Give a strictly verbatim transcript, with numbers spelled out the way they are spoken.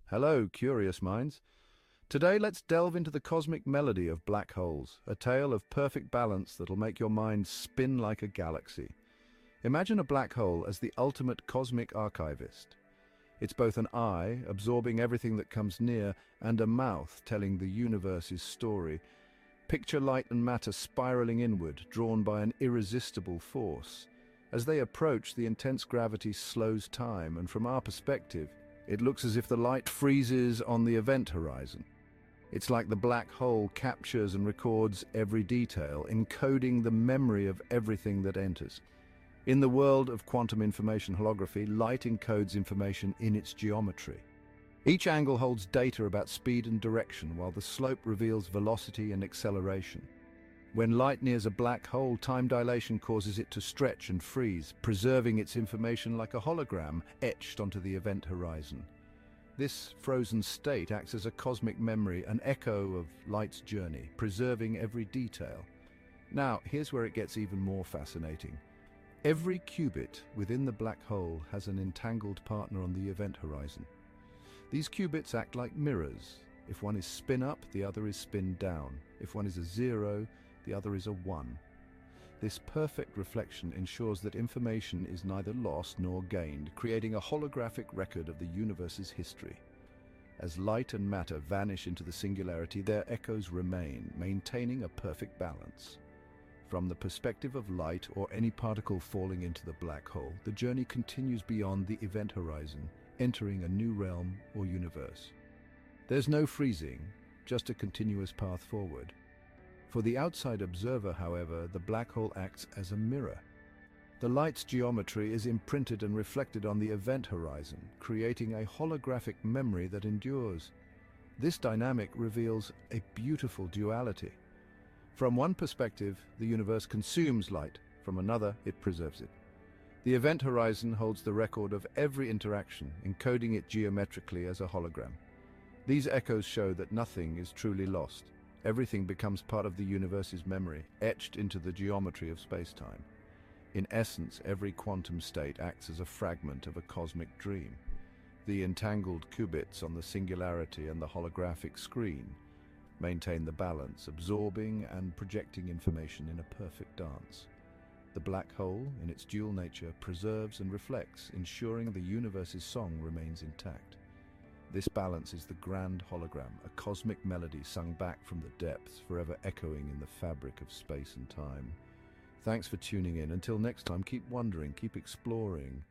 Hello, curious minds. Today, let's delve into the cosmic melody of black holes, a tale of perfect balance that'll make your mind spin like a galaxy. Imagine a black hole as the ultimate cosmic archivist. It's both an eye, absorbing everything that comes near, and a mouth telling the universe's story. Picture light and matter spiraling inward, drawn by an irresistible force. As they approach, the intense gravity slows time, and from our perspective, it looks as if the light freezes on the event horizon. It's like the black hole captures and records every detail, encoding the memory of everything that enters. In the world of quantum information holography, light encodes information in its geometry. Each angle holds data about speed and direction, while the slope reveals velocity and acceleration. When light nears a black hole, time dilation causes it to stretch and freeze, preserving its information like a hologram etched onto the event horizon. This frozen state acts as a cosmic memory, an echo of light's journey, preserving every detail. Now, here's where it gets even more fascinating. Every qubit within the black hole has an entangled partner on the event horizon. These qubits act like mirrors. If one is spin up, the other is spin down. If one is a zero, the other is a one. This perfect reflection ensures that information is neither lost nor gained, creating a holographic record of the universe's history. As light and matter vanish into the singularity, their echoes remain, maintaining a perfect balance. From the perspective of light or any particle falling into the black hole, the journey continues beyond the event horizon, entering a new realm or universe. There's no freezing, just a continuous path forward. For the outside observer, however, the black hole acts as a mirror. The light's geometry is imprinted and reflected on the event horizon, creating a holographic memory that endures. This dynamic reveals a beautiful duality. From one perspective, the universe consumes light. From another, it preserves it. The event horizon holds the record of every interaction, encoding it geometrically as a hologram. These echoes show that nothing is truly lost. Everything becomes part of the universe's memory, etched into the geometry of space-time. In essence, every quantum state acts as a fragment of a cosmic dream. The entangled qubits on the singularity and the holographic screen maintain the balance, absorbing and projecting information in a perfect dance. The black hole, in its dual nature, preserves and reflects, ensuring the universe's song remains intact. This balance is the grand hologram, a cosmic melody sung back from the depths, forever echoing in the fabric of space and time. Thanks for tuning in. Until next time, keep wondering, keep exploring,